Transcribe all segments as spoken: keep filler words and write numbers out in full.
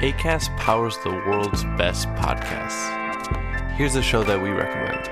Acast powers the world's best podcasts. Here's a show that we recommend.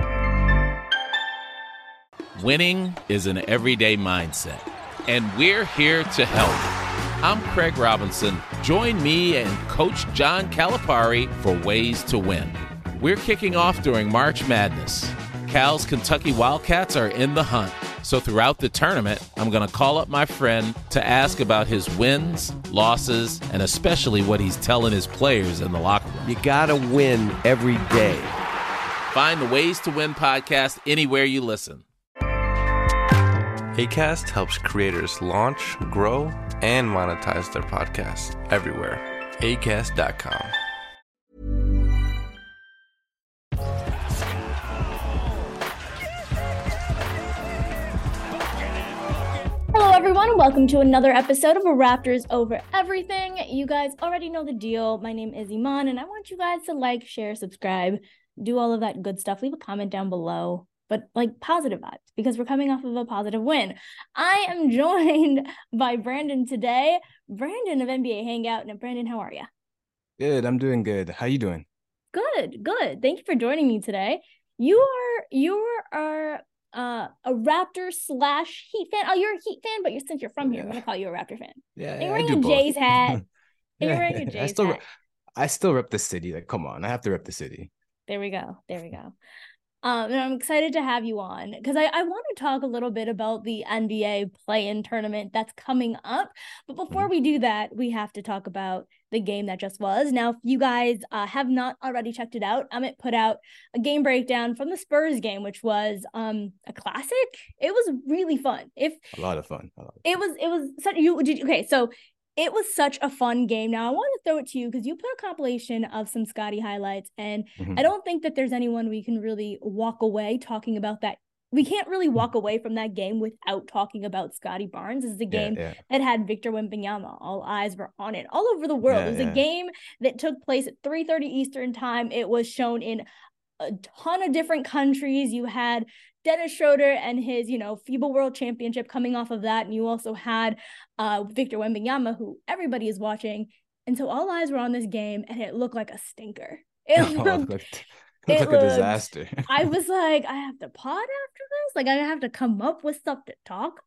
Winning is an everyday mindset, and we're here to help. I'm Craig Robinson. Join me and Coach John Calipari for Ways to Win. We're kicking off during March Madness. Cal's Kentucky Wildcats are in the hunt. So throughout the tournament, I'm going to call up my friend to ask about his wins, losses, and especially what he's telling his players in the locker room. You got to win every day. Find the Ways to Win podcast anywhere you listen. Acast helps creators launch, grow, and monetize their podcasts everywhere. acast dot com. Hello, everyone. Welcome to another episode of Raptors Over Everything. You guys already know the deal. My name is Iman, and I want you guys to like, share, subscribe, do all of that good stuff. Leave a comment down below, but like positive vibes, because we're coming off of a positive win. I am joined by Brandon today. Brandon of N B A Hangout. And Brandon, how are you? Good. I'm doing good. How you doing? Good, good. Thank you for joining me today. You are you are uh, a Raptor slash Heat fan. Oh, you're a Heat fan, but you're, since you're from here, Yeah. I'm gonna call you a Raptor fan. Yeah, You're yeah, wearing I do a both. Jays hat. You're Yeah, wearing a I Jays still, hat. I still rep the city. Like, come on, I have to rep the city. There we go. There we go. Um, and I'm excited to have you on because I, I want to talk a little bit about the N B A play-in tournament that's coming up. But before Mm-hmm. we do that, we have to talk about the game that just was. Now, if you guys uh, have not already checked it out, Amit put out a game breakdown from the Spurs game, which was um a classic. It was really fun. If A lot of fun. A lot of it was, it was such you did okay. So it was such a fun game. Now I want to throw it to you because you put a compilation of some Scotty highlights, and Mhm. I don't think that there's anyone we can really walk away talking about that. We can't really walk away from that game without talking about Scotty Barnes. This is a Yeah, game yeah. that had Victor Wembanyama. All eyes were on it all over the world. Yeah, it was yeah. a game that took place at three thirty Eastern time. It was shown in a ton of different countries. You had Dennis Schroeder and his, you know, FIBA World Championship coming off of that. And you also had uh, Victor Wembanyama, who everybody is watching. And so all eyes were on this game, and it looked like a stinker. It Oh, it looked, looked, it looked like looked- a disaster. I was like, I have to pod after this? Like, I have to come up with stuff to talk.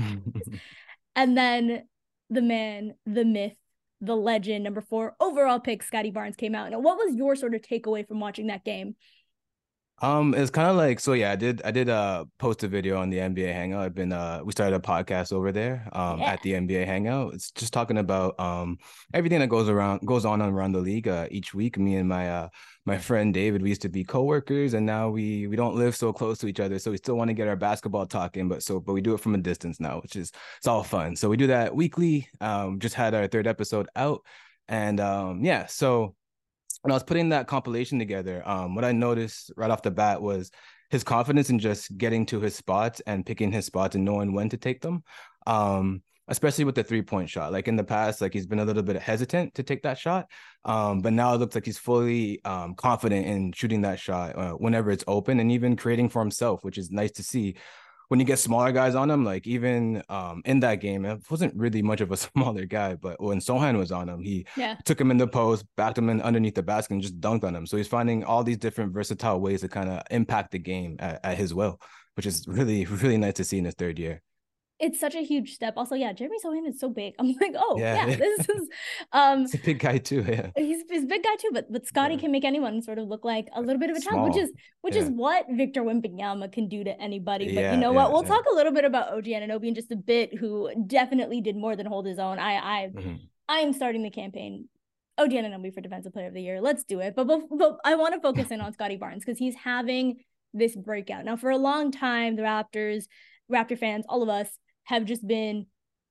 And then the man, the myth, the legend, number four overall pick, Scotty Barnes, came out. Now, what was your sort of takeaway from watching that game? Um, it's kind of like, so yeah, I did I did uh post a video on the N B A Hangout. I've been uh we started a podcast over there um Yeah. at the N B A Hangout. It's just talking about um everything that goes around goes on around the league uh each week. Me and my uh my friend David, we used to be coworkers, and now we we don't live so close to each other, so we still want to get our basketball talk in, but so but we do it from a distance now, which is it's all fun. So we do that weekly. Um just had our third episode out, and um yeah, so when I was putting that compilation together, um, what I noticed right off the bat was his confidence in just getting to his spots and picking his spots and knowing when to take them. Um, especially with the three-point shot. Like in the past, like he's been a little bit hesitant to take that shot. Um, but now it looks like he's fully um confident in shooting that shot uh, whenever it's open, and even creating for himself, which is nice to see. When you get smaller guys on him, like even um in that game, it wasn't really much of a smaller guy, but when Sohan was on him, he Yeah. took him in the post, backed him in underneath the basket, and just dunked on him. So he's finding all these different versatile ways to kind of impact the game at, at his will, which is really, really nice to see in his third year. It's such a huge step. Also, yeah, Jeremy Sohan is so big. I'm like, oh, Yeah, yeah, yeah. this is um He's a big guy too, yeah. he's he's a big guy too, but but Scotty Yeah. can make anyone sort of look like a little bit of a child, which Small. is which is Yeah. what Victor Wembanyama can do to anybody. But Yeah, you know yeah, what? We'll yeah. talk a little bit about O G Anunoby in just a bit, who definitely did more than hold his own. I I Mhm. I am starting the campaign. O G Anunoby for Defensive Player of the Year. Let's do it. But but, but I want to focus in on Scotty Barnes because he's having this breakout. Now, for a long time, the Raptors, Raptor fans, all of us have just been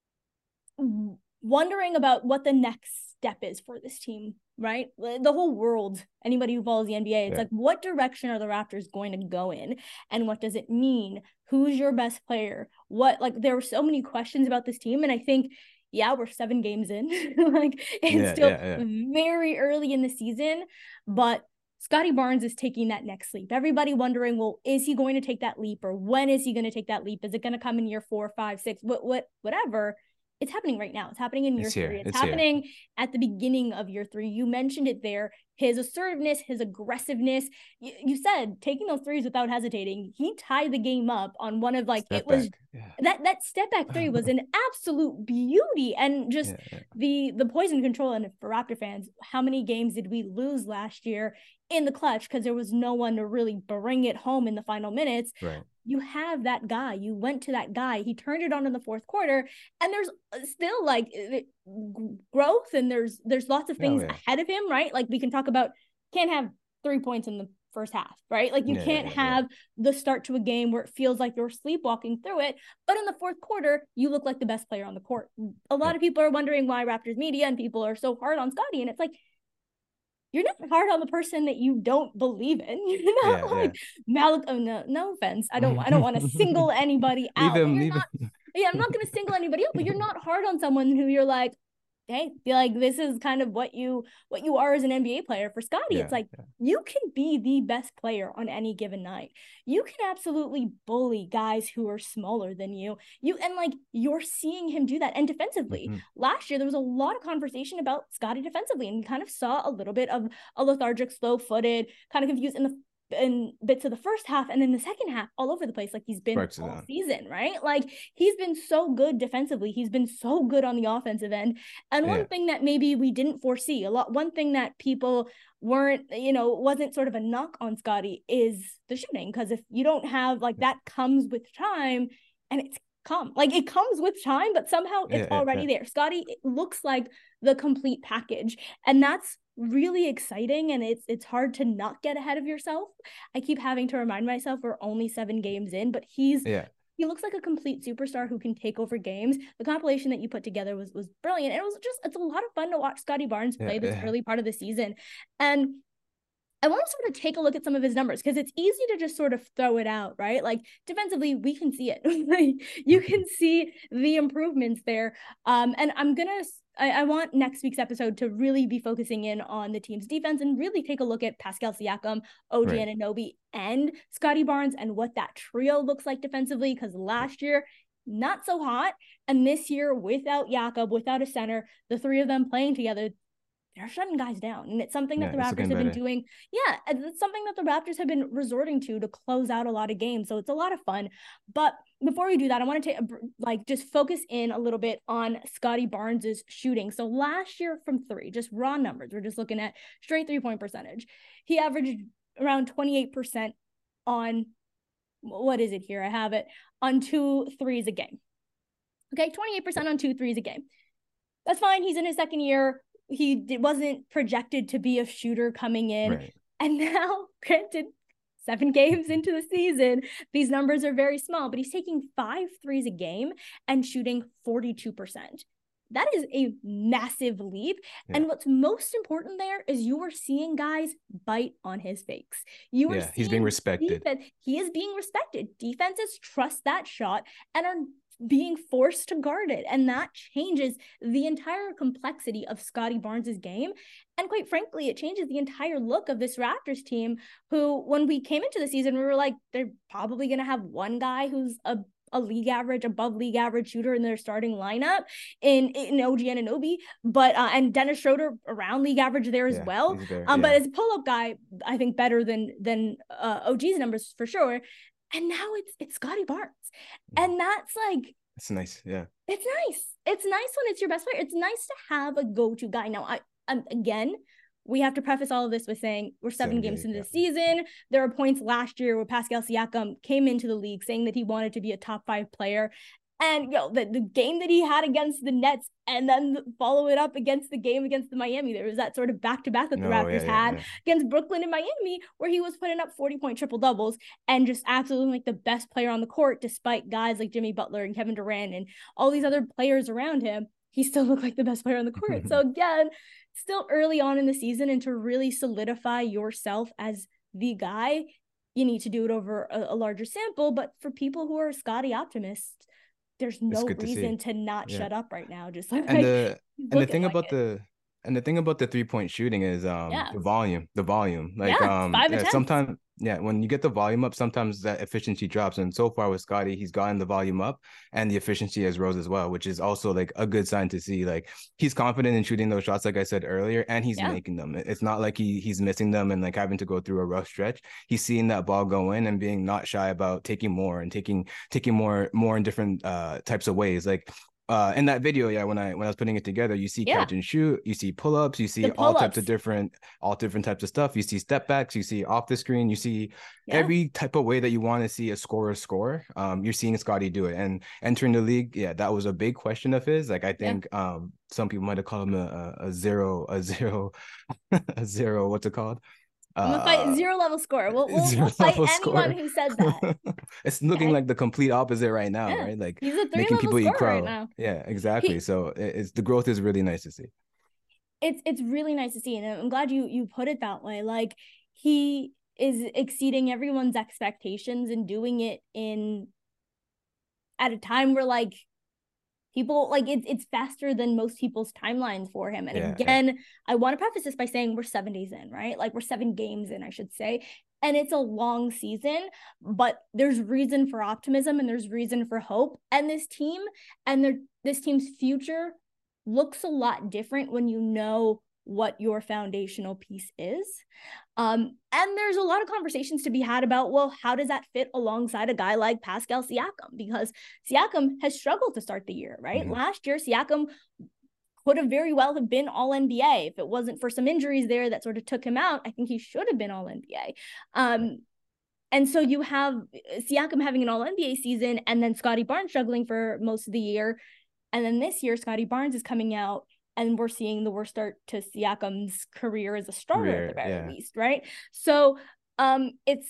wondering about what the next step is for this team, right? The whole world, anybody who follows the N B A, it's Yeah. like, what direction are the Raptors going to go in? And what does it mean? Who's your best player? What, like, there were so many questions about this team. And I think, yeah, we're seven games in. Like, it's Yeah, still yeah, yeah. very early in the season, but Scotty Barnes is taking that next leap. Everybody wondering, well, is he going to take that leap, or when is he going to take that leap? Is it going to come in year four, five, six, what, what, whatever? it's happening right now. It's happening in year It's three. here. It's, It's happening here. at the beginning of year three. You mentioned it there. His assertiveness, his aggressiveness. You, you said taking those threes without hesitating. He tied the game up on one of like, Step it was back. Yeah. that that step back three was an absolute beauty. And just Yeah, yeah. the the poison control. And for Raptor fans, how many games did we lose last year in the clutch because there was no one to really bring it home in the final minutes? Right. You have that guy. You went to that guy. He turned it on in the fourth quarter, and there's still like growth, and there's there's lots of things Oh, yeah. ahead of him, right? Like we can talk about, can't have three points in the first half, right? Like you Yeah, can't yeah, yeah. have the start to a game where it feels like you're sleepwalking through it. But in the fourth quarter, you look like the best player on the court. A lot Yeah. of people are wondering why Raptors media and people are so hard on Scottie, and it's like, you're not hard on the person that you don't believe in. You're not Yeah, like Malik. Oh no, no offense. I don't. I don't want to single anybody out. Leave but him. you're Leave not, him. yeah, I'm not going to single anybody out. But you're not hard on someone who you're like, hey, you're like, this is kind of what you what you are as an N B A player. For Scottie, Yeah, it's like yeah. you can be the best player on any given night. You can absolutely bully guys who are smaller than you. You and like you're seeing him do that. And defensively, Mhm. last year there was a lot of conversation about Scottie defensively, and we kind of saw a little bit of a lethargic, slow-footed, kind of confused in the in bits of the first half, and then the second half all over the place, like he's been Sparks it all on. season, right? Like he's been so good defensively. He's been so good on the offensive end. And one Yeah. thing that maybe we didn't foresee a lot, one thing that people weren't, you know, wasn't sort of a knock on Scottie is the shooting. Because if you don't have like that comes with time, and it's come like it comes with time, but somehow it's Yeah, yeah, already yeah. there. Scottie, it looks like the complete package, and that's really exciting. And it's it's hard to not get ahead of yourself. I keep having to remind myself we're only seven games in, but he's Yeah. he looks like a complete superstar who can take over games. The compilation that you put together was was brilliant. And it was just, it's a lot of fun to watch Scottie Barnes play Yeah, this yeah. early part of the season. And I want to sort of take a look at some of his numbers, because it's easy to just sort of throw it out, right? Like defensively, we can see it. Like you can see the improvements there. Um, and I'm going to, I want next week's episode to really be focusing in on the team's defense and really take a look at Pascal Siakam, O G Right. Anunoby, and Scottie Barnes, and what that trio looks like defensively. Because last year, not so hot. And this year, without Jakob, without a center, the three of them playing together, they're shutting guys down. And it's something that Yeah, the it's Raptors looking have been better. doing. Yeah, it's something that the Raptors have been resorting to to close out a lot of games. So it's a lot of fun. But before we do that, I want to take a, like just focus in a little bit on Scottie Barnes's shooting. So last year from three, just raw numbers, we're just looking at straight three-point percentage. He averaged around twenty-eight percent on, what is it here? I have it, on two threes a game. Okay, twenty-eight percent on two threes a game. That's fine. He's in his second year. He wasn't projected to be a shooter coming in. Right. And now, granted, seven games into the season, these numbers are very small, but he's taking five threes a game and shooting forty-two percent. That is a massive leap. Yeah. And what's most important there is you are seeing guys bite on his fakes. You are Yeah, he's being seeing respected. defense- he is being respected. Defenses trust that shot and are being forced to guard it. And that changes the entire complexity of Scottie Barnes's game. And quite frankly, it changes the entire look of this Raptors team, who, when we came into the season, we were like, they're probably going to have one guy who's a a league average, above league average shooter in their starting lineup in, in O G Anunoby, but, uh, and Dennis Schroeder around league average there as Yeah, well. he's there, Um, yeah. But as a pull-up guy, I think better than, than uh, O G's numbers for sure. And now it's, it's Scottie Barnes. And that's like, It's nice. Yeah. it's nice. It's nice when it's your best player. It's nice to have a go-to guy. Now, I, um, again, we have to preface all of this with saying we're seven, Seven games games, into yeah. the season. There are points last year where Pascal Siakam came into the league saying that he wanted to be a top five player. And, you know, the, the game that he had against the Nets, and then follow it up against the game against the Miami. There was that sort of back-to-back that the No, Raptors yeah, yeah, had yeah. against Brooklyn and Miami, where he was putting up forty-point triple-doubles and just absolutely like the best player on the court, despite guys like Jimmy Butler and Kevin Durant and all these other players around him. He still looked like the best player on the court. So again, still early on in the season, and to really solidify yourself as the guy, you need to do it over a, a larger sample. But for people who are Scottie optimists, there's no good to reason see. to not Yeah. shut up right now. Just like And the and the looking thing like about it. the and the thing about the three point shooting is um Yeah. the volume, the volume. Like Yeah, um five yeah, attempts. sometimes yeah, when you get the volume up, sometimes that efficiency drops. And so far with Scotty, he's gotten the volume up and the efficiency has rose as well, which is also like a good sign to see. Like he's confident in shooting those shots, like I said earlier, and he's yeah. making them. It's not like he he's missing them and like having to go through a rough stretch. He's seeing that ball go in and being not shy about taking more and taking taking more more in different uh types of ways. Like uh in that video, yeah, when I when I was putting it together, you see yeah. catch and shoot, you see pull-ups, you see all types of different all different types of stuff. You see step backs, you see off the screen, you see yeah. every type of way that you want to see a scorer score. Um you're seeing Scotty do it. And entering the league, yeah, that was a big question of his. Like I think yeah. um some people might have called him a, a, a zero a zero a zero what's it called I'm gonna fight uh, zero level score. We'll, we'll, we'll fight anyone score. Who said that. It's looking okay. like the complete opposite right now, yeah. right? Like he's a three making level people eat scorer crow. right now. Yeah, exactly. He, so it's the growth is really nice to see. It's it's really nice to see, and I'm glad you you put it that way. Like he is exceeding everyone's expectations and doing it in at a time where like. People like it's it's faster than most people's timelines for him. And yeah, again, yeah. I want to preface this by saying we're seven days in, right? Like we're seven games in, I should say. And it's a long season, but there's reason for optimism and there's reason for hope. And this team and their this team's future looks a lot different when you know what your foundational piece is. Um, and there's a lot of conversations to be had about, well, how does that fit alongside a guy like Pascal Siakam? Because Siakam has struggled to start the year, right? Mm-hmm. Last year, Siakam could have very well have been all N B A. If it wasn't for some injuries there that sort of took him out, I think he should have been all N B A. Um, and so you have Siakam having an all N B A season and then Scotty Barnes struggling for most of the year. And then this year, Scotty Barnes is coming out and we're seeing the worst start to Siakam's career as a starter career, at the very yeah. least, right? So um, it's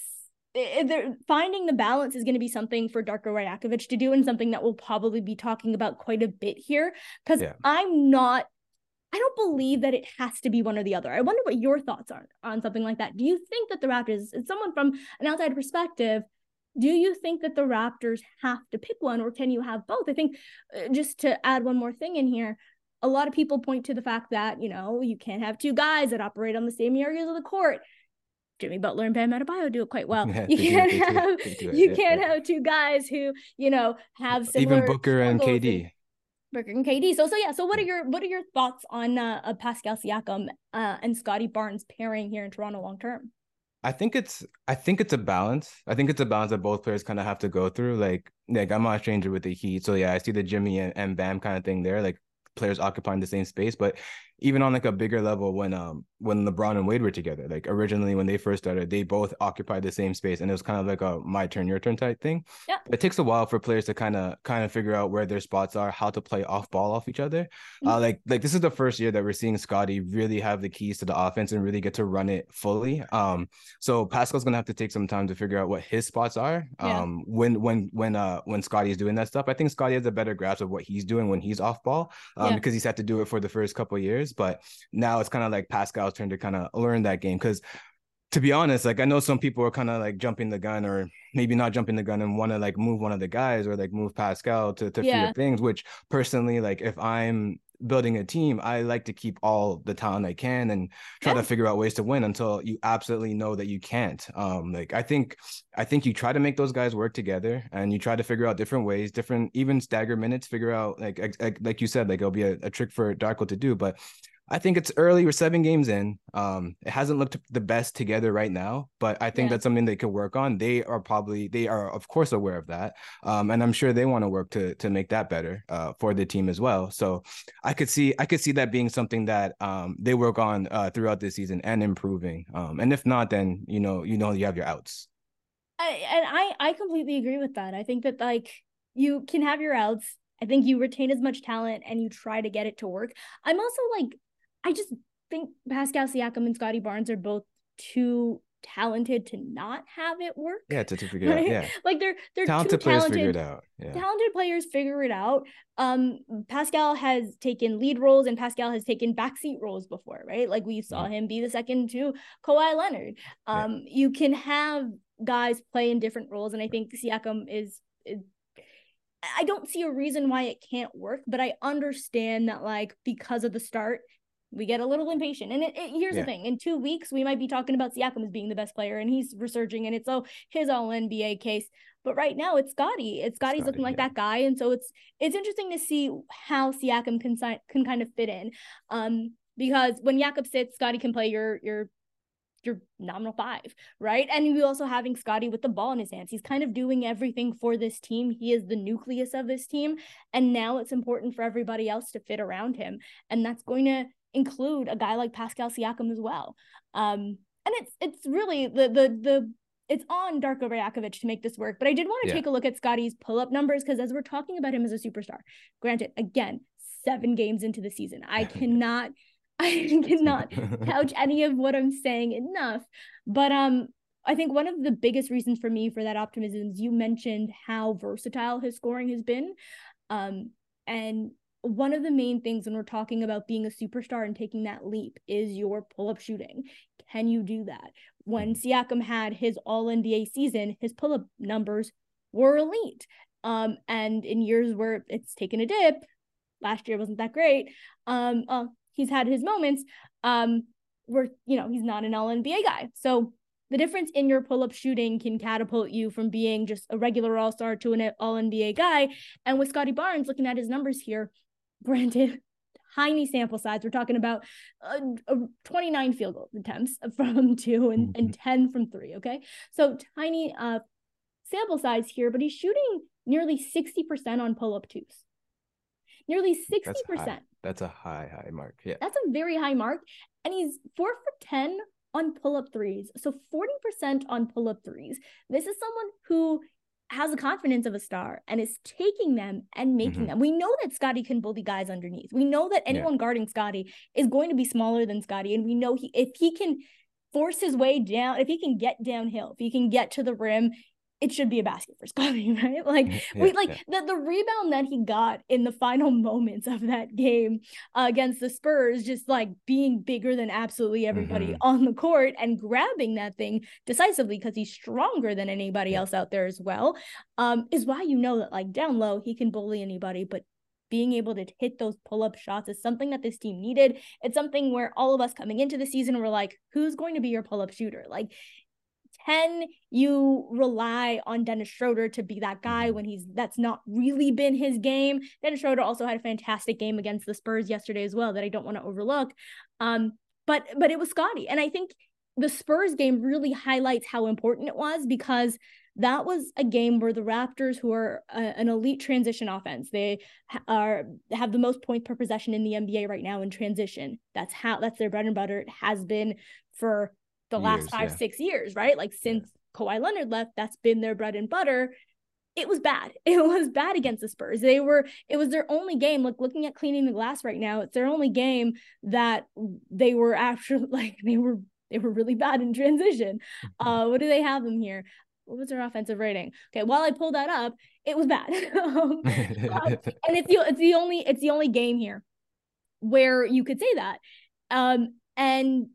it, finding the balance is going to be something for Darko Rajakovic to do and something that we'll probably be talking about quite a bit here because yeah. I'm not, I don't believe that it has to be one or the other. I wonder what your thoughts are on something like that. Do you think that the Raptors, as someone from an outside perspective, do you think that the Raptors have to pick one or can you have both? I think uh, just to add one more thing in here, a lot of people point to the fact that, you know, you can't have two guys that operate on the same areas of the court. Jimmy Butler and Bam Adebayo do it quite well. Yeah, you can't do, have do, do you yeah, can't yeah. have two guys who, you know, have similar even Booker and K D. And, Booker and K D. So so yeah. So what are your what are your thoughts on uh, uh Pascal Siakam uh, and Scotty Barnes pairing here in Toronto long term? I think it's I think it's a balance. I think it's a balance that both players kind of have to go through. Like, like I'm not a stranger with the Heat. So yeah, I see the Jimmy and, and Bam kind of thing there. Like players occupying the same space, but even on like a bigger level when um when LeBron and Wade were together, like originally when they first started, they both occupied the same space and it was kind of like a my turn, your turn type thing. Yeah. It takes a while for players to kind of kind of figure out where their spots are, how to play off ball off each other. Mm-hmm. Uh like like this is the first year that we're seeing Scotty really have the keys to the offense and really get to run it fully. Um so Pascal's gonna have to take some time to figure out what his spots are. Yeah. Um when when when uh when Scotty is doing that stuff. I think Scotty has a better grasp of what he's doing when he's off ball. Um yeah. because he's had to do it for the first couple of years. But now it's kind of like Pascal's turn to kind of learn that game. Because to be honest, like I know some people are kind of like jumping the gun or maybe not jumping the gun and want to like move one of the guys or like move Pascal to, to yeah. free up things, which personally, like if I'm building a team, I like to keep all the talent I can and try yeah. to figure out ways to win until you absolutely know that you can't. Um, like I think, I think you try to make those guys work together and you try to figure out different ways, different, even stagger minutes, figure out like, like, like you said, like it'll be a, a trick for Darko to do, but I think it's early. We're seven games in. Um, it hasn't looked the best together right now, but I think yeah. that's something they could work on. They are probably, they are of course aware of that. Um, and I'm sure they want to work to to make that better uh, for the team as well. So I could see, I could see that being something that um, they work on uh, throughout this season and improving. Um, and if not, then, you know, you know, you have your outs. I, and I, I completely agree with that. I think that like you can have your outs. I think you retain as much talent and you try to get it to work. I'm also like, I just think Pascal Siakam and Scotty Barnes are both too talented to not have it work. Yeah, to, to figure right? it out. Yeah, like they're they're talented too players talented, figure it out. Yeah. Talented players figure it out. Um, Pascal has taken lead roles and Pascal has taken backseat roles before, right? Like we saw yeah. him be the second to Kawhi Leonard. Um, yeah. You can have guys play in different roles, and I think Siakam is. is I don't see a reason why it can't work, but I understand that like because of the start, we get a little impatient. And it, it, here's Yeah. the thing. In two weeks, we might be talking about Siakam as being the best player and he's resurging and it's oh, his all N B A case. But right now it's Scotty. It's Scotty's Scotty, looking like yeah. that guy. And so it's it's interesting to see how Siakam can, can kind of fit in. Um, because when Jakob sits, Scotty can play your your your nominal five, right? And we also having Scotty with the ball in his hands. He's kind of doing everything for this team. He is the nucleus of this team. And now it's important for everybody else to fit around him. And that's going to include a guy like Pascal Siakam as well. Um, and it's it's really the the the it's on Darko Rajakovic to make this work. But I did want to Yeah. take a look at Scotty's pull-up numbers because as we're talking about him as a superstar, granted, again, seven games into the season, I cannot I cannot couch any of what I'm saying enough. But um, I think one of the biggest reasons for me for that optimism is you mentioned how versatile his scoring has been. Um, and one of the main things when we're talking about being a superstar and taking that leap is your pull-up shooting. Can you do that? When Siakam had his all N B A season, his pull-up numbers were elite. Um, and in years where it's taken a dip, last year wasn't that great. Um, uh, he's had his moments um, where, you know, he's not an all N B A guy. So the difference in your pull-up shooting can catapult you from being just a regular all-star to an all N B A guy. And with Scotty Barnes, looking at his numbers here, granted, tiny sample size. We're talking about uh, uh, twenty-nine field goal attempts from two and, Mm-hmm. and ten from three, okay? So tiny uh, sample size here, but he's shooting nearly sixty percent on pull-up twos. Nearly sixty percent. That's, That's a high, high mark. Yeah. That's a very high mark. And he's four for ten on pull-up threes. So forty percent on pull-up threes. This is someone who has the confidence of a star and is taking them and making Mhm. them. We know that Scotty can bully guys underneath. We know that anyone Yeah. guarding Scotty is going to be smaller than Scotty. And we know he if he can force his way down, if he can get downhill, if he can get to the rim, it should be a basket for Scotty, right? Like Yeah, we like yeah. the, the rebound that he got in the final moments of that game uh, against the Spurs, just like being bigger than absolutely everybody Mhm. on the court and grabbing that thing decisively because he's stronger than anybody Yeah. else out there as well, um, is why you know that like down low, he can bully anybody, but being able to hit those pull-up shots is something that this team needed. It's something where all of us coming into the season were like, who's going to be your pull-up shooter? Like, can you rely on Dennis Schroeder to be that guy when he's that's not really been his game? Dennis Schroeder also had a fantastic game against the Spurs yesterday as well that I don't want to overlook. Um, but but it was Scotty. And I think the Spurs game really highlights how important it was because that was a game where the Raptors, who are a, an elite transition offense, they are have the most points per possession in the N B A right now in transition. That's how that's their bread and butter. It has been for the last Years, five, yeah. six years, right? Like since yeah. Kawhi Leonard left, that's been their bread and butter. It was bad. It was bad against the Spurs. They were, it was their only game. Like looking at cleaning the glass right now, it's their only game that they were actually like, they were, they were really bad in transition. Uh, what do they have them here? What was their offensive rating? Okay. While I pulled that up, it was bad. um, uh, and it's the, it's the only, it's the only game here where you could say that. Um, and,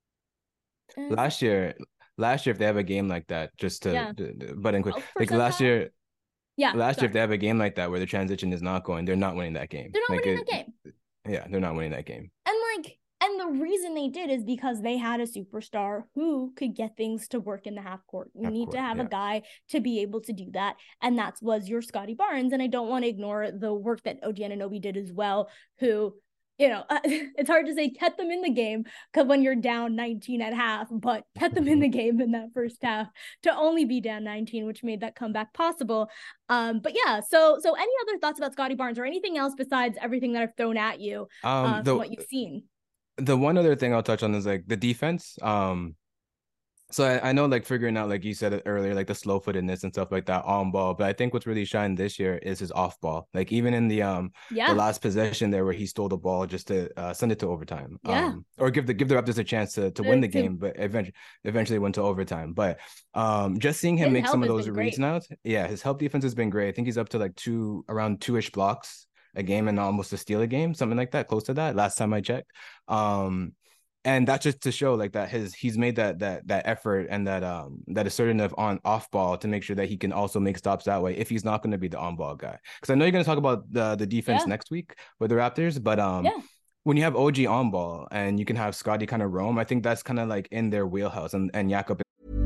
Last year, last year, if they have a game like that, just to, yeah. to, to butt in quick, Oh, like last year, yeah, last sorry. year, if they have a game like that where the transition is not going, they're not winning that game. They're not like winning it, that game. Yeah, they're not winning that game. And like, and the reason they did is because they had a superstar who could get things to work in the half court. You Half need court, to have yeah. a guy to be able to do that. And that was your Scotty Barnes. And I don't want to ignore the work that O G Anunoby did as well, who, you know, uh, it's hard to say kept them in the game because when you're down nineteen at half, but kept them in the game in that first half to only be down nineteen, which made that comeback possible. Um, but yeah, so so any other thoughts about Scotty Barnes or anything else besides everything that I've thrown at you Um, uh, the, from what you've seen? The one other thing I'll touch on is like the defense. Um, so I, I know like figuring out, like you said it earlier, like the slow footedness and stuff like that on ball. But I think what's really shined this year is his off ball. Like even in the um Yeah. the last possession there where he stole the ball just to uh, send it to overtime. Yeah. Um, or give the give the Raptors a chance to to To- win the to- game, but eventually eventually went to overtime. But um just seeing him His make some of help has those been reads great. now, yeah, his help defense has been great. I think he's up to like two around two-ish blocks a game and almost a steal a game, something like that, close to that. Last time I checked. Um And that's just to show like that his he's made that that that effort and that um that assertiveness on off ball to make sure that he can also make stops that way if he's not going to be the on ball guy. Because I know you're going to talk about the the defense Yeah. next week with the Raptors, but um Yeah. when you have O G on ball and you can have Scottie kind of roam, I think that's kind of like in their wheelhouse. And, and Jakob.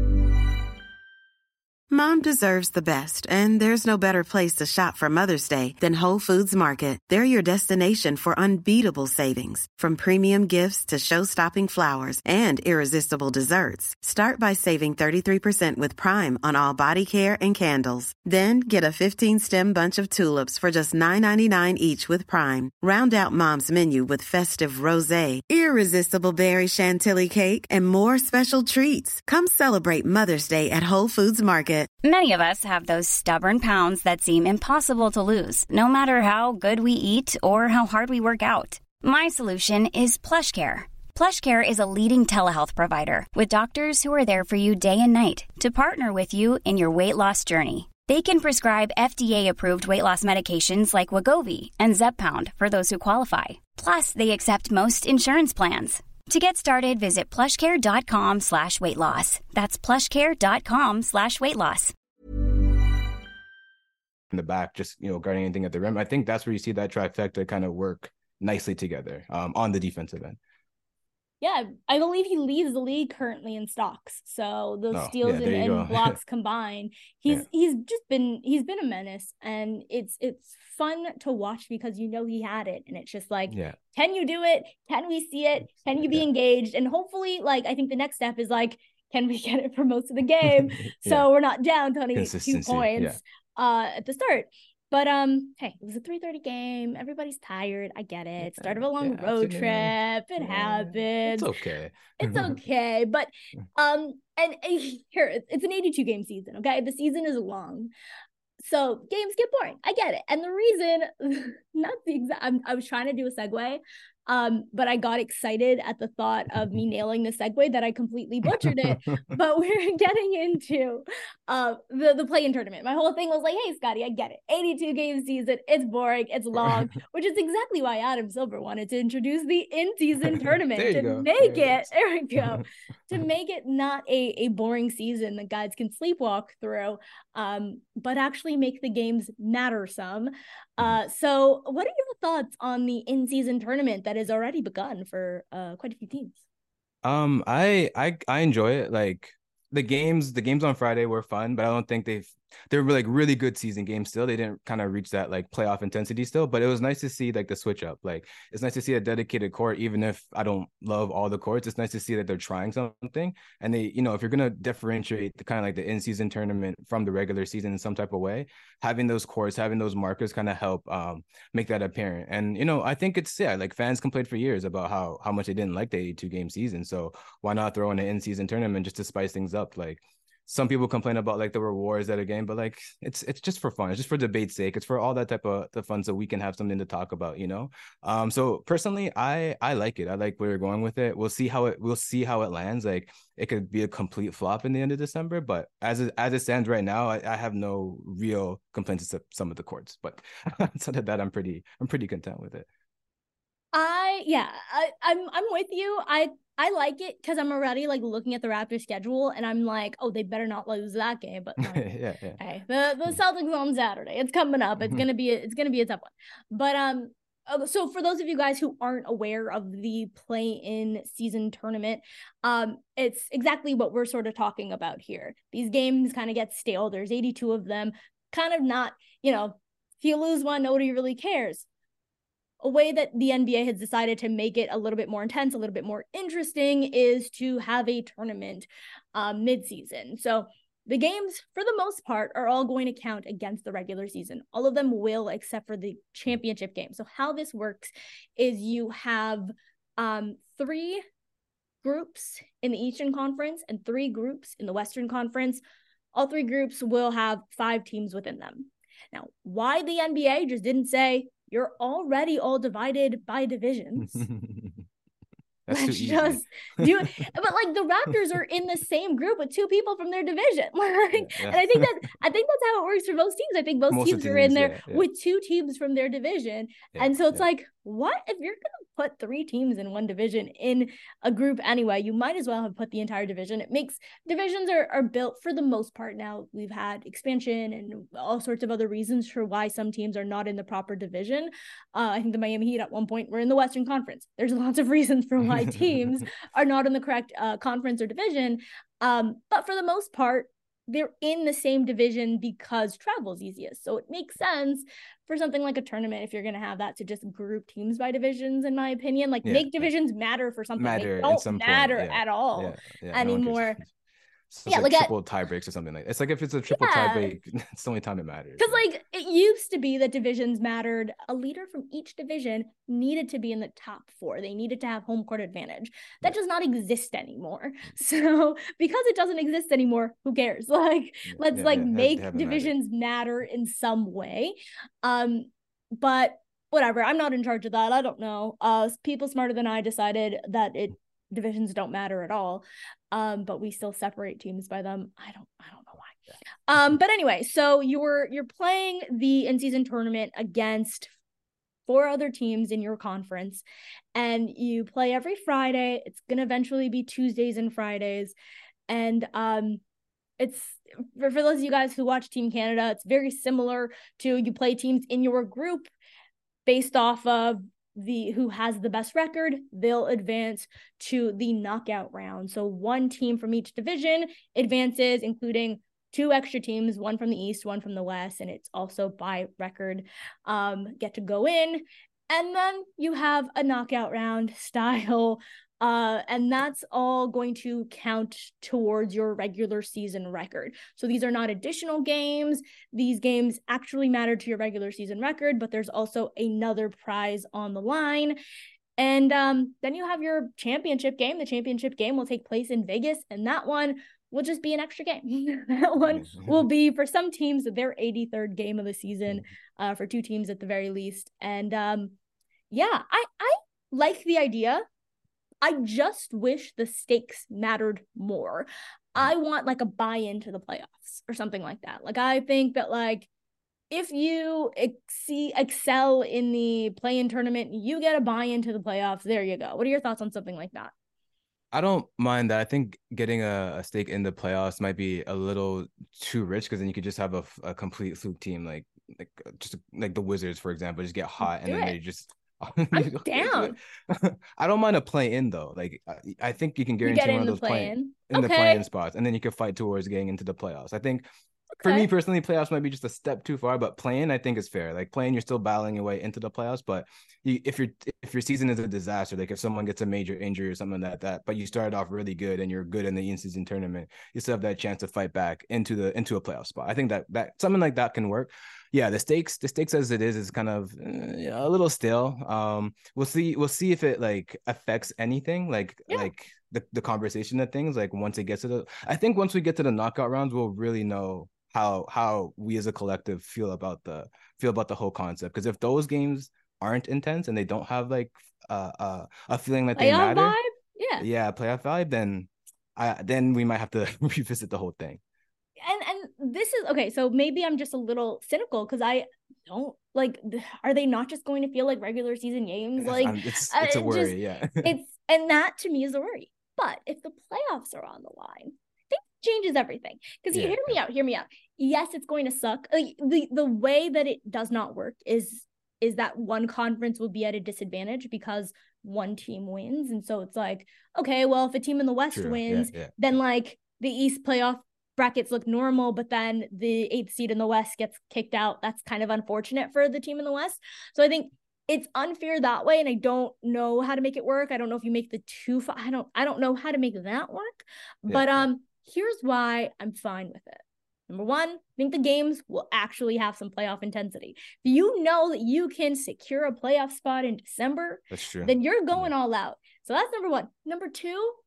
Mom deserves the best, and there's no better place to shop for Mother's Day than Whole Foods Market. They're your destination for unbeatable savings, from premium gifts to show-stopping flowers and irresistible desserts. Start by saving thirty-three percent with Prime on all body care and candles. Then get a fifteen-stem bunch of tulips for just nine ninety-nine each with Prime. Round out Mom's menu with festive rosé, irresistible berry chantilly cake, and more special treats. Come celebrate Mother's Day at Whole Foods Market. Many of us have those stubborn pounds that seem impossible to lose, no matter how good we eat or how hard we work out. My solution is PlushCare. PlushCare is a leading telehealth provider with doctors who are there for you day and night to partner with you in your weight loss journey. They can prescribe F D A-approved weight loss medications like Wegovy and Zepbound for those who qualify. Plus, they accept most insurance plans. To get started, visit plushcare.com slash weight loss. That's plushcare.com slash weight loss. In the back, just, you know, guarding anything at the rim. I think that's where you see that trifecta kind of work nicely together um, on the defensive end. Yeah, I believe he leads the league currently in stocks. So those oh, steals yeah, and, and blocks combined, he's yeah. he's just been he's been a menace, and it's it's fun to watch because you know he had it, and it's just like, yeah. can you do it? Can we see it? Can you be yeah. engaged? And hopefully, like, I think the next step is like, can we get it for most of the game yeah. so we're not down twenty-two points yeah. uh, at the start. But um, hey, it was a three thirty game. Everybody's tired. I get it. Start of a long yeah, road trip. It yeah, happens. It's okay. It's okay. But um, and, and here it's an eighty-two game season. Okay, the season is long, so games get boring. I get it. And the reason, not the exact. I'm, I was trying to do a segue. Um, but I got excited at the thought of me nailing the segue that I completely butchered it. But we're getting into uh, the, the play-in tournament. My whole thing was like, hey, Scottie, I get it. eighty-two game season. It's boring. It's long, which is exactly why Adam Silver wanted to introduce the in-season tournament to go. make there it, there we go, to make it not a, a boring season that guys can sleepwalk through, um, but actually make the games matter some. Uh, so what are your thoughts on the in-season tournament that has already begun for uh, quite a few teams? Um, I, I, I enjoy it. Like the games, the games on Friday were fun, but I don't think they've, they were like really good season games still. They didn't kind of reach that like playoff intensity still, but it was nice to see like the switch up. Like it's nice to see a dedicated court, even if I don't love all the courts. It's nice to see that they're trying something. And they, you know, if you're going to differentiate the kind of like the in-season tournament from the regular season in some type of way, having those courts, having those markers kind of help um, make that apparent. And, you know, I think it's, yeah, like fans complained for years about how, how much they didn't like the eighty-two game season. So why not throw in an in-season tournament just to spice things up? Like, some people complain about like the rewards at a game, but like it's it's just for fun. It's just for debate's sake. It's for all that type of the fun, so we can have something to talk about, you know. Um, so personally, I I like it. I like where we're going with it. We'll see how it we'll see how it lands. Like it could be a complete flop in the end of December, but as it, as it stands right now, I, I have no real complaints except some of the courts. But outside of that, I'm pretty I'm pretty content with it. I yeah, I, I'm I'm with you. I I like it because I'm already like looking at the Raptors schedule and I'm like, oh, they better not lose that game. But like, yeah, yeah. Hey, the the Celtics on Saturday. It's coming up. It's gonna be a, it's gonna be a tough one. But um, so for those of you guys who aren't aware of the play-in season tournament, um, it's exactly what we're sort of talking about here. These games kind of get stale. There's eighty-two of them. Kind of not, you know, if you lose one, nobody really cares. A way that the N B A has decided to make it a little bit more intense, a little bit more interesting, is to have a tournament um, mid-season. So the games, for the most part, are all going to count against the regular season. All of them will, except for the championship game. So how this works is you have um, three groups in the Eastern Conference and three groups in the Western Conference. All three groups will have five teams within them. Now, why the N B A just didn't say, you're already all divided by divisions. Let's just do it. But like the Raptors are in the same group with two people from their division. Like, yeah, yeah. And I think that I think that's how it works for most teams. I think most, most teams, teams are in there yeah, yeah. with two teams from their division. Yeah, and so it's yeah. like, what? If you're going to put three teams in one division in a group anyway, you might as well have put the entire division. It makes divisions are, are built for the most part. Now we've had expansion and all sorts of other reasons for why some teams are not in the proper division. Uh, I think the Miami Heat at one point were in the Western Conference. There's lots of reasons for why teams are not in the correct uh, conference or division. Um, but for the most part, they're in the same division because travel is easiest. So it makes sense for something like a tournament, if you're going to have that, to just group teams by divisions, in my opinion. Like, yeah, make divisions yeah. matter for something. Matter they don't some matter point, yeah. at all yeah, yeah, anymore. No So yeah, like, like triple tie breaks or something like that. It's like if it's a triple yeah. tie break, it's the only time it matters. Because yeah. like it used to be that divisions mattered. A leader from each division needed to be in the top four. They needed to have home court advantage. That yeah. does not exist anymore. So because it doesn't exist anymore, who cares? Like yeah. let's yeah, like yeah. make have, divisions matter. matter in some way. Um, but whatever. I'm not in charge of that. I don't know. Uh, people smarter than I decided that it divisions don't matter at all. Um, but we still separate teams by them. I don't, I don't know why. Um, but anyway, so you're, you're playing the in-season tournament against four other teams in your conference, and you play every Friday. It's going to eventually be Tuesdays and Fridays. And, um, it's for, for those of you guys who watch Team Canada, it's very similar to you play teams in your group based off of the who has the best record. They'll advance to the knockout round. So one team from each division advances, including two extra teams, one from the East, one from the West, and it's also by record, um, get to go in. And then you have a knockout round style, uh, and that's all going to count towards your regular season record. So these are not additional games. These games actually matter to your regular season record, but there's also another prize on the line. And um, then you have your championship game. The championship game will take place in Vegas, and that one will just be an extra game. That one will be, for some teams, their eighty-third game of the season, uh, for two teams at the very least. And um, yeah, I, I like the idea. I just wish the stakes mattered more. I want like a buy-in to the playoffs or something like that. Like, I think that like if you ex- excel in the play-in tournament, you get a buy-in to the playoffs. There you go. What are your thoughts on something like that? I don't mind that. I think getting a, a stake in the playoffs might be a little too rich, because then you could just have a, a complete fluke team, like like just like the Wizards, for example, just get hot and then they just. I'm down. I don't mind a play in though. Like I, I think you can guarantee you one of those play in, in okay. the play in spots, and then you can fight towards getting into the playoffs. I think okay. for me personally, playoffs might be just a step too far, but playing I think is fair. Like playing, you're still battling your way into the playoffs, but you, if your if your season is a disaster, like if someone gets a major injury or something like that, but you started off really good and you're good in the in-season tournament, you still have that chance to fight back into the into a playoff spot. I think that that something like that can work. Yeah, the stakes, the stakes as it is, is kind of uh, a little stale. Um, we'll see, we'll see if it like affects anything, like yeah. like the, the conversation of things. Like once it gets to the, I think once we get to the knockout rounds, we'll really know how how we as a collective feel about the feel about the whole concept. Because if those games aren't intense and they don't have like uh, uh a feeling that they playoff matter, vibe? yeah, yeah, playoff vibe, then I then we might have to revisit the whole thing. And and this is okay. So maybe I'm just a little cynical because I don't like. Are they not just going to feel like regular season games? Like I'm, it's it's a worry, just, yeah. it's and that to me is a worry. But if the playoffs are on the line, I think it changes everything. Because you yeah. hear me out, hear me out. Yes, it's going to suck. Like, the the way that it does not work is is that one conference will be at a disadvantage because one team wins, and so it's like, okay, well, if a team in the West True. wins, yeah, yeah. then like the East playoff brackets look normal, but then the eighth seed in the West gets kicked out. That's kind of unfortunate for the team in the West. So I think it's unfair that way, and I don't know how to make it work. I don't know if you make the two. I don't. I don't know how to make that work. Yeah. But um, here's why I'm fine with it. Number one, I think the games will actually have some playoff intensity. If you know that you can secure a playoff spot in December, that's true. Then you're going yeah. all out. So that's number one. Number two,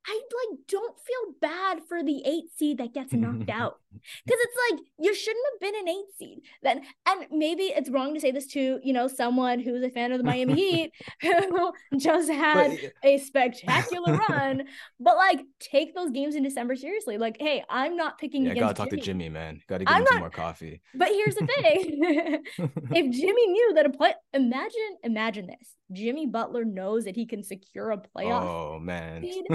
I like don't feel bad for the eight seed that gets knocked out, because it's like you shouldn't have been an eight seed then. And maybe it's wrong to say this to, you know, someone who's a fan of the Miami Heat who just had But- a spectacular run, but like take those games in December seriously. Like, hey, I'm not picking Yeah, against gotta talk Jimmy. to Jimmy, man. Gotta give I'm him some not- more coffee. But here's the thing: if Jimmy knew that a play, imagine, imagine this: Jimmy Butler knows that he can secure a playoff Oh man. seed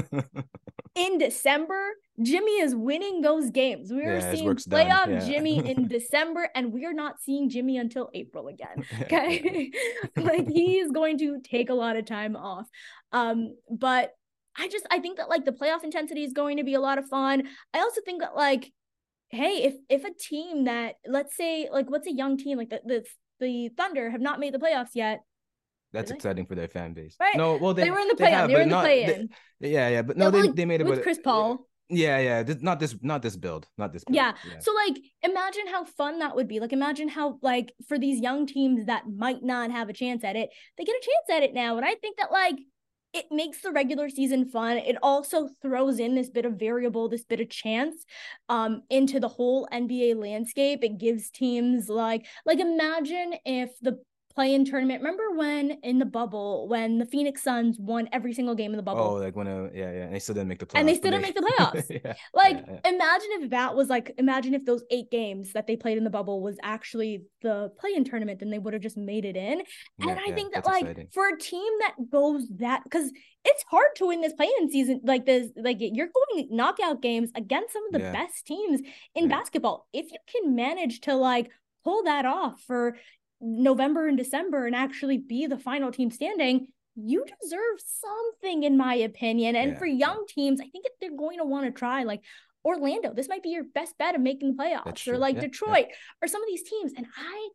in December. Jimmy is winning those games. We are Yeah, his seeing work's done, playoff yeah. Jimmy in December, and we are not seeing Jimmy until April again. Okay, like he is going to take a lot of time off. Um, but I just I think that like the playoff intensity is going to be a lot of fun. I also think that like, hey, if if a team that, let's say, like what's a young team like the the, the Thunder have not made the playoffs yet. That's Did they? exciting for their fan base. Right. No, well they, They were in the they play-in. have, They were but in the not- play-in. they- yeah, yeah, but no, Yeah, they, like, they made it with but- Chris Paul. Yeah, yeah, this, not this, not this build, not this build. Yeah. So like imagine how fun that would be. Like imagine how like for these young teams that might not have a chance at it, they get a chance at it now. And I think that like it makes the regular season fun. It also throws in this bit of variable, this bit of chance um into the whole N B A landscape. It gives teams like like imagine if the play-in tournament. Remember when in the bubble when the Phoenix Suns won every single game in the bubble? Oh, like when a yeah, yeah, and they still didn't make the playoffs. And they but still didn't make the playoffs. yeah, Like, yeah, yeah. imagine if that was like, imagine if those eight games that they played in the bubble was actually the play-in tournament, then they would have just made it in. Yeah, And I yeah, think that that's like exciting. for a team that goes that, because it's hard to win this play-in season like this, like you're going knockout games against some of the Yeah. best teams in Yeah. basketball. If you can manage to like pull that off for November and December and actually be the final team standing, you deserve something, in my opinion. And Yeah, for yeah. young teams, I think if they're going to want to try like Orlando, this might be your best bet of making the playoffs, That's or true. like Yeah, yeah. Detroit or some of these teams. And I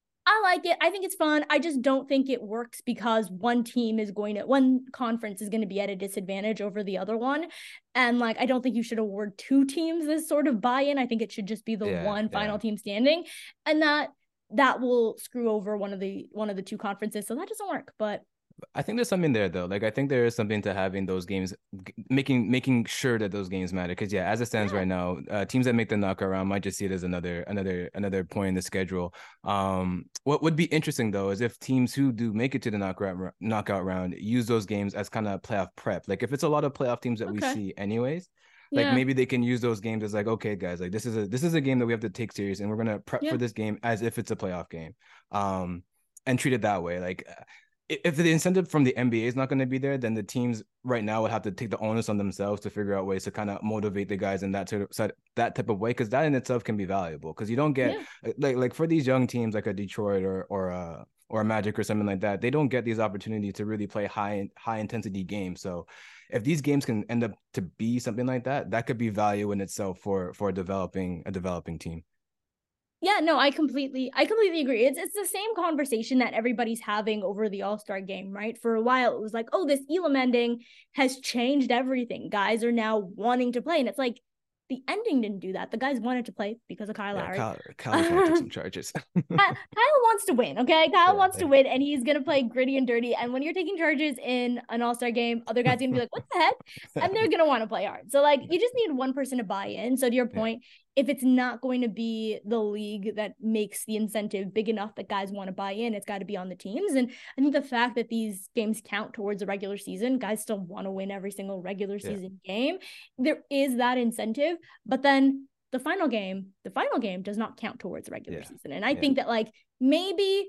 I like it. I think it's fun. I just don't think it works because one team is going to, one conference is going to be at a disadvantage over the other one. And like, I don't think you should award two teams this sort of buy-in. I think it should just be the Yeah, one final yeah. team standing, and that that will screw over one of the one of the two conferences. So that doesn't work. But I think there's something there though. Like I think there is something to having those games, g- making making sure that those games matter. Because yeah, as it stands Yeah. right now, uh, teams that make the knockout round might just see it as another another another point in the schedule. Um, what would be interesting though is if teams who do make it to the knockout r- knockout round use those games as kind of playoff prep. Like if it's a lot of playoff teams that Okay. we see anyways. Like yeah, maybe they can use those games as like, okay, guys, like this is a this is a game that we have to take serious, and we're gonna prep Yeah. for this game as if it's a playoff game, um, and treat it that way. Like uh, i- if the incentive from the N B A is not going to be there, then the teams right now would have to take the onus on themselves to figure out ways to kind of motivate the guys in that sort of side- that type of way, because that in itself can be valuable. Because you don't get Yeah. like like for these young teams like a Detroit or or a or a Magic or something like that, they don't get these opportunities to really play high high intensity games. So if these games can end up to be something like that, that could be value in itself for for developing a developing team. Yeah, no, I completely, I completely agree. It's it's the same conversation that everybody's having over the All-Star game, right? For a while, it was like, oh, this Elam ending has changed everything. Guys are now wanting to play, and it's like the ending didn't do that. The guys wanted to play because of Kyle Yeah, Lowry. Kyle, Kyle's gonna take some charges. Ky- Kyle wants to win, okay? Kyle Yeah, wants to yeah. win, and he's gonna play gritty and dirty. And when you're taking charges in an All-Star game, other guys are gonna be like, "What the heck?" And they're gonna want to play hard. So like, you just need one person to buy in. So to your Yeah. point, if it's not going to be the league that makes the incentive big enough that guys want to buy in, it's got to be on the teams. And I think the fact that these games count towards the regular season, guys still want to win every single regular Yeah. season game. There is that incentive, but then the final game, the final game does not count towards the regular Yeah. season. And I Yeah. think that like maybe,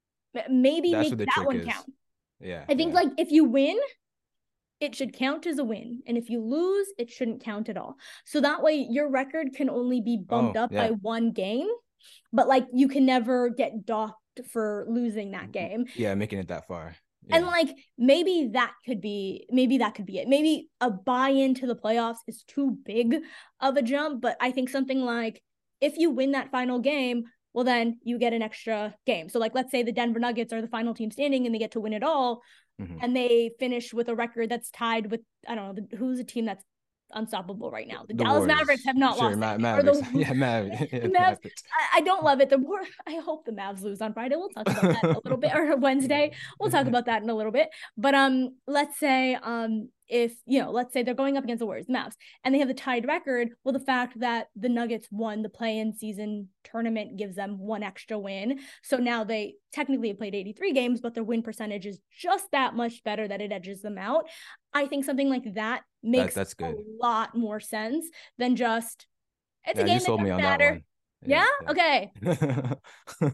maybe That's make what the that trick one is. count. Yeah, I think yeah. like if you win, it should count as a win. And if you lose, it shouldn't count at all. So that way your record can only be bumped Oh, up yeah. by one game, but like you can never get docked for losing that game. yeah, making it that far. And Yeah. like maybe that could be maybe that could be it. Maybe a buy-in to the playoffs is too big of a jump, but I think something like if you win that final game, well then you get an extra game. So like let's say the Denver Nuggets are the final team standing and they get to win it all, Mhm. and they finish with a record that's tied with, I don't know, the, who's a team that's unstoppable right now? The, The Dallas Warriors. Mavericks have not Sure, lost. Ma- anything. Or Mavericks. the- yeah, Mavericks. Yeah, Mavs- Mavericks. I, I don't love it. The more I hope the Mavs lose on Friday. We'll talk about that a little bit, or Wednesday. We'll talk about that in a little bit. But um, let's say um, if, you know, let's say they're going up against the Warriors, the Mavs, and they have the tied record, well, the fact that the Nuggets won the play-in season tournament gives them one extra win. So now they technically have played eighty-three games, but their win percentage is just that much better that it edges them out. I think something like that makes that, that's good. a lot more sense than just, it's yeah, a game you sold that me doesn't on matter. That one. Yeah? yeah. Okay.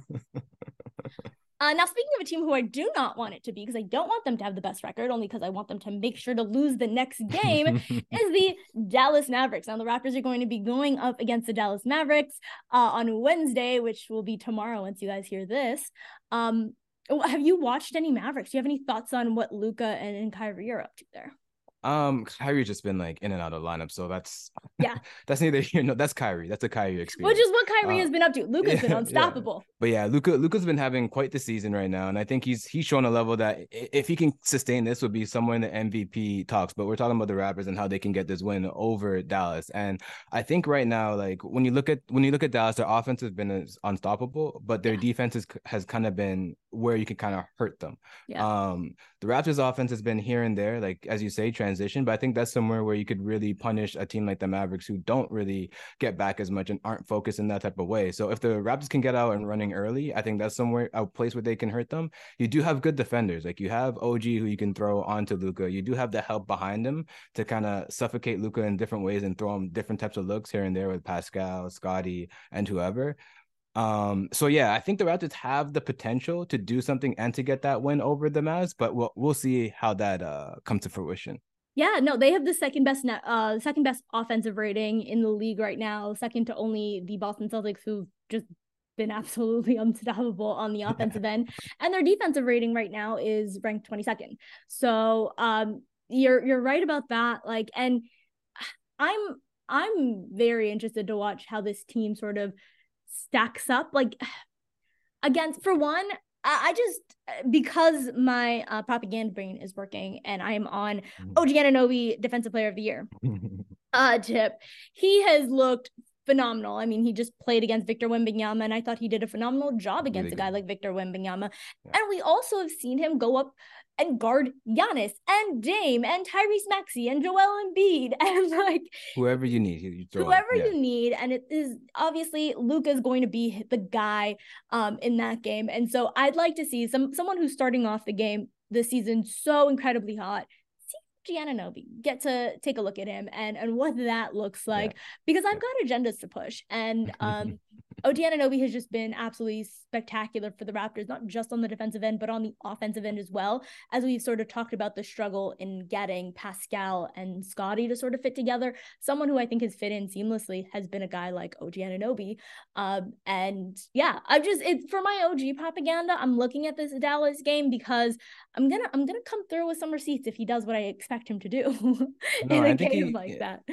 Uh, now, speaking of a team who I do not want it to be, because I don't want them to have the best record, only because I want them to make sure to lose the next game, is the Dallas Mavericks. Now, the Raptors are going to be going up against the Dallas Mavericks uh, on Wednesday, which will be tomorrow once you guys hear this. Um, have you watched any Mavericks? Do you have any thoughts on what Luka and, and Kyrie are up to there? Um, Kyrie's just been like in and out of lineup, so that's yeah, that's neither here. No, that's Kyrie. That's a Kyrie experience. Which is what Kyrie uh, has been up to. Luka's yeah, been unstoppable. Yeah. But yeah, Luka Luka's been having quite the season right now, and I think he's he's shown a level that if he can sustain this, would be somewhere in the M V P talks. But we're talking about the Raptors and how they can get this win over Dallas, and I think right now, like when you look at when you look at Dallas, their offense has been unstoppable, but their yeah. defense is, has kind of been where you can kind of hurt them. Yeah. Um, the Raptors' offense has been here and there, like as you say, transition, but I think that's somewhere where you could really punish a team like the Mavericks who don't really get back as much and aren't focused in that type of way. So if the Raptors can get out and running early, I think that's somewhere a place where they can hurt them. You do have good defenders, like you have O G who you can throw onto Luka. You do have the help behind him to kind of suffocate Luka in different ways and throw him different types of looks here and there with Pascal, Scotty, and whoever. Um, so yeah, I think the Raptors have the potential to do something and to get that win over the Mavs, but we'll we'll see how that uh comes to fruition. Yeah, no, they have the second best net, uh, second best offensive rating in the league right now, second to only the Boston Celtics, who've just been absolutely unstoppable on the offensive end, and their defensive rating right now is ranked twenty-second. So, um, you're you're right about that. Like, and I'm I'm very interested to watch how this team sort of stacks up. Like, against, for one, I just, because my uh, propaganda brain is working and I am on O G Anunoby Defensive Player of the Year uh, tip, he has looked phenomenal. I mean, he just played against Victor Wembanyama, and I thought he did a phenomenal job against really a guy good. like Victor Wembanyama. Yeah. And we also have seen him go up and guard Giannis and Dame and Tyrese Maxey and Joel Embiid and like whoever you need, you throw whoever yeah. you need. And it is obviously Luka is going to be the guy um in that game. And so I'd like to see some someone who's starting off the game this season so incredibly hot. See Anunoby, get to take a look at him and and what that looks like, yeah. because I've got agendas to push. And um O G Anunoby has just been absolutely spectacular for the Raptors, not just on the defensive end, but on the offensive end as well, as we've sort of talked about the struggle in getting Pascal and Scotty to sort of fit together. Someone who I think has fit in seamlessly has been a guy like O G Anunoby. Um, and yeah, I just, it's for my O G propaganda, I'm looking at this Dallas game because I'm gonna, I'm gonna come through with some receipts if he does what I expect him to do no, in a I game he, like that.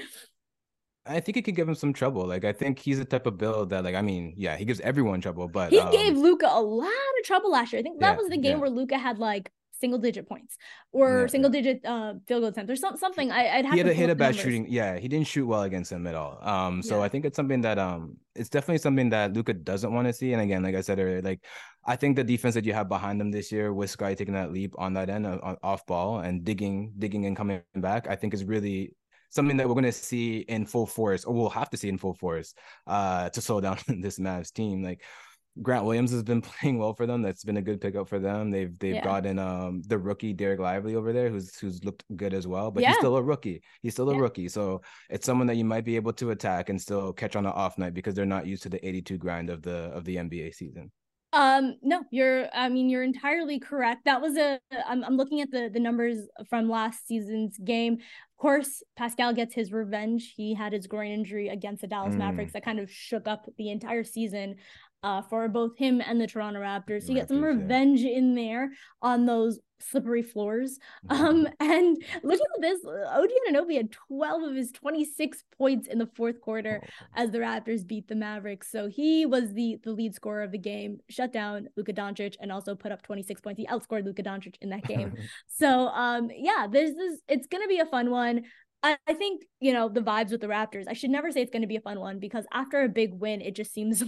I think it could give him some trouble. Like, I think he's the type of build that, like, I mean, yeah, he gives everyone trouble, but he um, gave Luka a lot of trouble last year. I think that yeah, was the game yeah. where Luka had like single digit points or yeah, single yeah. digit uh, field goal attempts or some, something. I, I'd have he had to a, hit a bad numbers. shooting. Yeah, he didn't shoot well against him at all. Um, so yeah. I think it's something that um, it's definitely something that Luka doesn't want to see. And again, like I said earlier, like I think the defense that you have behind them this year with Sky taking that leap on that end uh, off ball and digging, digging and coming back, I think is really something that we're going to see in full force, or we'll have to see in full force uh, to slow down this Mavs team. Like Grant Williams has been playing well for them. That's been a good pickup for them. They've they've yeah. gotten um, the rookie Derek Lively over there, who's who's looked good as well. But yeah. he's still a rookie. He's still a yeah. rookie. So it's someone that you might be able to attack and still catch on an off night because they're not used to the eighty-two grind of the of the N B A season. Um, no, you're, I mean, you're entirely correct. That was a, I'm, I'm looking at the, the numbers from last season's game. Of course, Pascal gets his revenge. He had his groin injury against the Dallas mm. Mavericks that kind of shook up the entire season uh, for both him and the Toronto Raptors. So you get some revenge yeah. in there on those slippery floors. Mm-hmm. Um, and looking at this, O G Anunoby had twelve of his twenty-six points in the fourth quarter oh. as the Raptors beat the Mavericks. So he was the the lead scorer of the game, shut down Luka Doncic, and also put up twenty-six points. He outscored Luka Doncic in that game. so um, yeah, there's this. It's gonna be a fun one. I, I think, you know, the vibes with the Raptors. I should never say it's gonna be a fun one because after a big win, it just seems like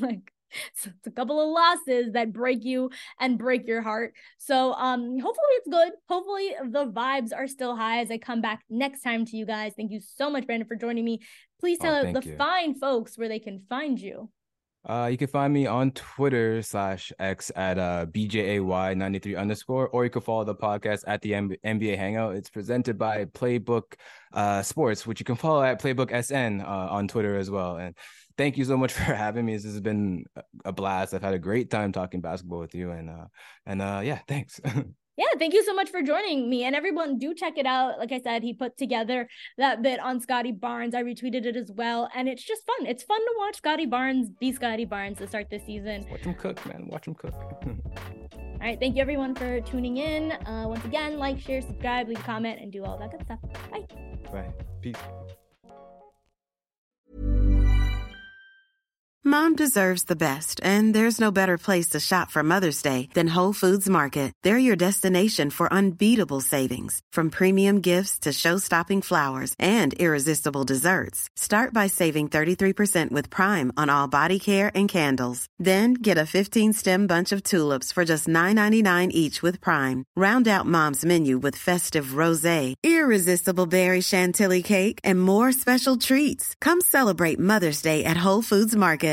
So it's a couple of losses that break you and break your heart. So um, hopefully it's good. Hopefully the vibes are still high as I come back next time to you guys. Thank you so much, Brandon, for joining me. Please tell oh, the you. fine folks where they can find you. Uh, you can find me on Twitter slash X at uh, B J A Y ninety-three underscore, or you can follow the podcast at the M- NBA Hangout. It's presented by Playbook uh, Sports, which you can follow at Playbook S N uh, on Twitter as well. And thank you so much for having me. This has been a blast. I've had a great time talking basketball with you. And, uh, and uh, yeah, thanks. Yeah, thank you so much for joining me. And everyone, do check it out. Like I said, he put together that bit on Scottie Barnes. I retweeted it as well. And it's just fun. It's fun to watch Scottie Barnes be Scottie Barnes to start this season. Watch him cook, man. Watch him cook. All right. Thank you, everyone, for tuning in. Uh, once again, like, share, subscribe, leave a comment, and do all that good stuff. Bye. Bye. Peace. Mom deserves the best, and there's no better place to shop for Mother's Day than Whole Foods Market. They're your destination for unbeatable savings, from premium gifts to show-stopping flowers and irresistible desserts. Start by saving thirty-three percent with Prime on all body care and candles. Then get a fifteen-stem bunch of tulips for just nine ninety-nine each with Prime. Round out Mom's menu with festive rosé, irresistible berry chantilly cake, and more special treats. Come celebrate Mother's Day at Whole Foods Market.